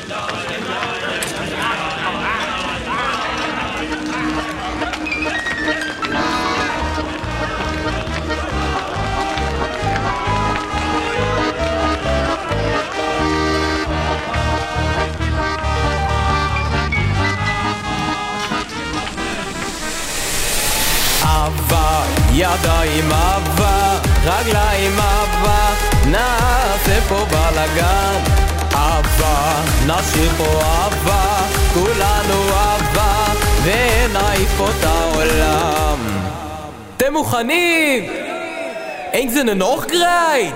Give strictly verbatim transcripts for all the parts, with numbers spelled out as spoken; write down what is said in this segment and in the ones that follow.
אהבה, ידיים אהבה, רגליים אהבה, נעשה פה בלגן. אהבה, נשאיר פה אהבה, כולנו אהבה, ונעיף פה את העולם. אתם מוכנים? אין זה ננוח גרייט?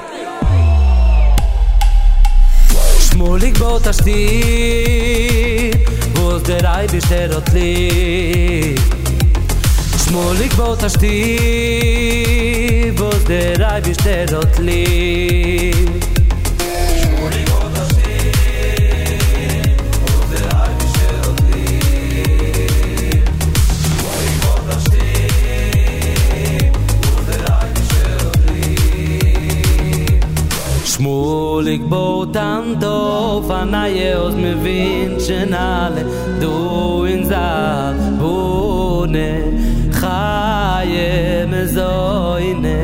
Schmulig baut das Stieb, wo's der Eibisch der dort liegt. Schmulig baut das Stieb, wo's der Eibisch der dort liegt. Schmulig baut das Stieb, wo's der Eibisch der dort liegt. Schmulig baut das Stieb, wo's der Eibisch der dort liegt. Schmulig baut an Dorf, an Ayos me wünschen alle, du in Saal, Bohne, חיים זוינה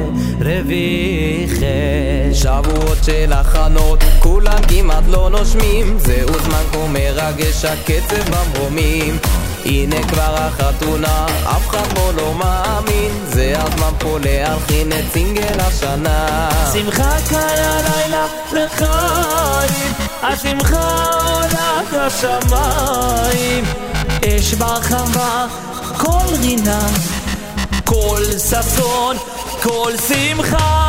רוויחה שבועות של הכנות כולם כמעט לא נושמים זהו זמן כה מרגש הקצב במרומים הנה כבר החתונה אף אחד פה לא מאמין זה הזמן פה להלחין את סינגל השנה שמחה כאן הלילה לחיים השמחה עולה כשמיים אש ברחבה כל רינה כל ששון כל שמחה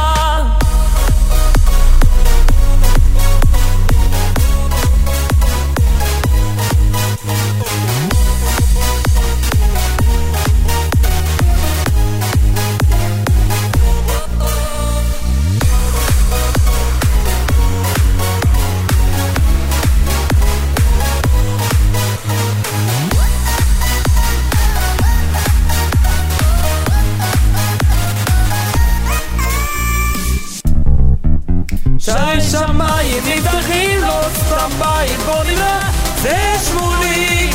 שי שמיים נפתחים לא סתם בית בוא נראה זה שמולי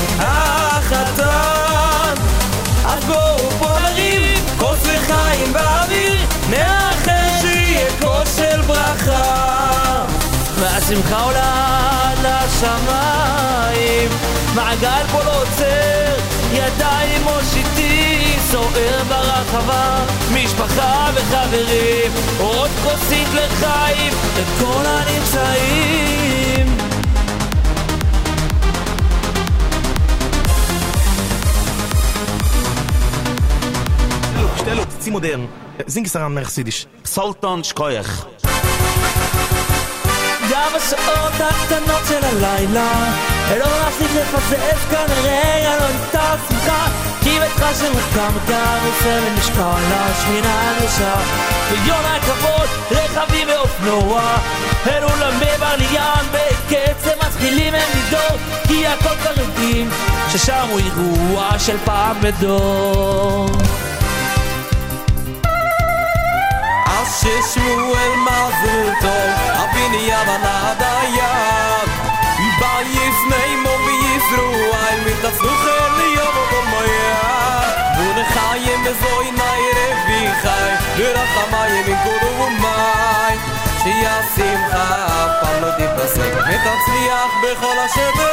החתן אז בואו פה נרים כוס וחיים באוויר נאחל שיהיה כוס של ברכה והשמחה עולה עד לשמיים מעגל פה לא עוצר ידיים מושיטים סוער ברחבה משפחה וחברים עוד כוסית לחיים לכל הנמצאים Stell up, zieh modern. Sing es daran, Mercedes. סולטן שקוייך גם השעות הקטנות של הלילה לא להפסיק לפזז כנראה לא נסתר שמחה כי ביתך שמחכה מגר עושה ונשקע לשמינה הנושה מיליון הכבוד רכבים ואופנוע אלו למי ברליין בקצב מתחילים הם לדור כי הכל כבר יודעים ששם הוא אירוע של פעם בדור ששמואל מזל טוב אביני אבנה דייק ביפני מור בישראל מתצלוח אלי יבוא מויה ונחיים בזוי נאי רבי חי ורחמיים ינקודו ומי שיהיה שמחה פעם לא תתפסק ותצליח בכל השבר